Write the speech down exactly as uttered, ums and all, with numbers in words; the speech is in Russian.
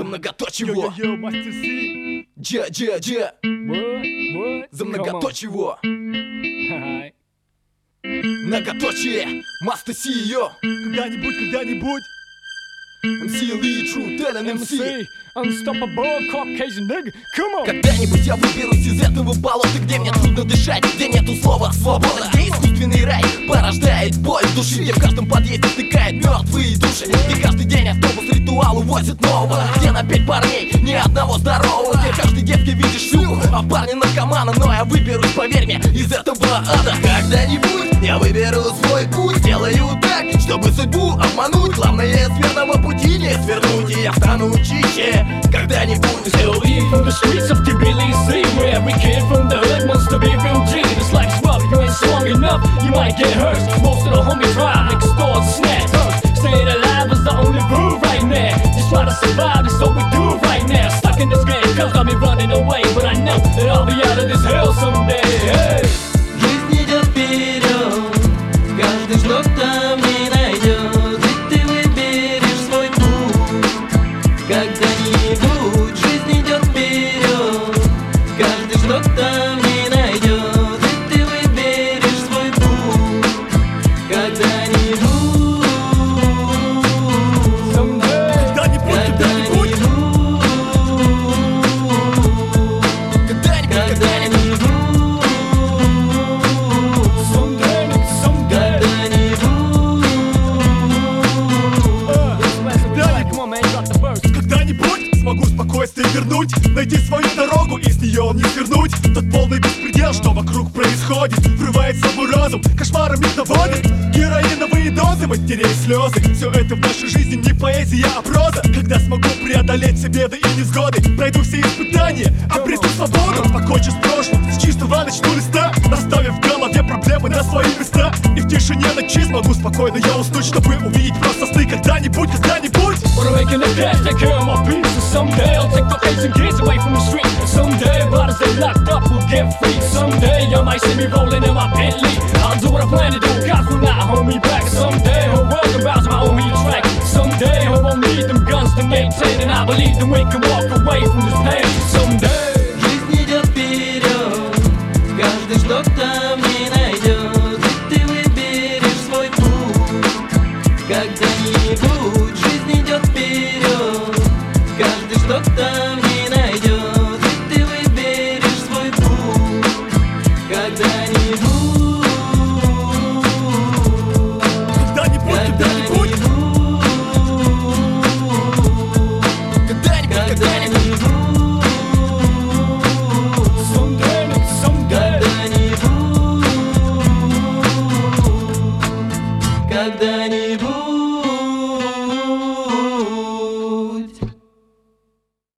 многоточие. Йо-йо-йо, мастер Си. Дже-дже-дже. What? What? За Come on. многоточие. Hi. Многоточие. Мастер Си. Когда-нибудь, когда-нибудь. эм си Ли, True Talent эм си. эм си, unstoppable Caucasian nigga. Come on. Когда-нибудь я выберусь из этого болота, где мне трудно дышать, где нету слова свобода, где искусственный рай порождает боль в душе, где в каждом подъезде стыкает мертвые души, где каждый день автобус ритуал увозит нового, где на пять парней ни одного здорового, где каждой девке видишь шлюху, а парни наркомана. Но я выберусь, поверь мне, из этого ада. Когда-нибудь я выберу свой путь, сделаю так, чтобы судьбу обмануть. Главное с верного пути не свернуть, и я стану чище когда-нибудь. Still eat from the streets of Tbilisi, where every kid from the hood wants to be real G. This life's rough, you ain't strong enough, you might get hurt. Most of the homies drive, extort, snatch. Staying alive is the only rule right now. Just try to survive, that's what we do right now. Stuck in this game, cause got me running away, but I know that I'll be out of this hell someday. Hey. Жизнь идет вперед, каждый что-то в ней найдет, и ты выберешь свой путь. Когда-нибудь жизнь идет вперед, каждый что-то в ней найдет, и ты выберешь свой путь. Когда-нибудь, Когда-нибудь, когда-нибудь. Когда-нибудь, Когда-нибудь смогу спокойствие вернуть, найти свою дорогу и с нее не свернуть. Тот полный беспредел, что вокруг происходит, врывается в мой разум, кошмарами наводит. Героиновые дозы, матерей слезы, все это в нашей жизни не поэзия, а проза. Когда смогу преодолеть все беды и невзгоды, пройду все испытания, обрету свободу. Покончу с прошлым, с чистого начну листа, оставив в голове проблемы на свои места. И в тишине ночи смогу спокойно я уснуть, чтобы увидеть просто сны. Когда-нибудь, когда-нибудь. Wanna make an impact, take care of my peace. And someday I'll take the Asian kids away from the street. And someday brothers they locked up will get free. Someday you might see me rolling in my Bentley. I'll do what I plan to do, God will not hold me back. Someday whole world can bounce my own heat track. Someday I won't need them guns to maintain. And I believe that we can walk away from this pain. Someday. жизнь идет вперед, каждый что-то в ней найдет, и ты выберешь свой путь. Когда-нибудь жизнь идет вперед.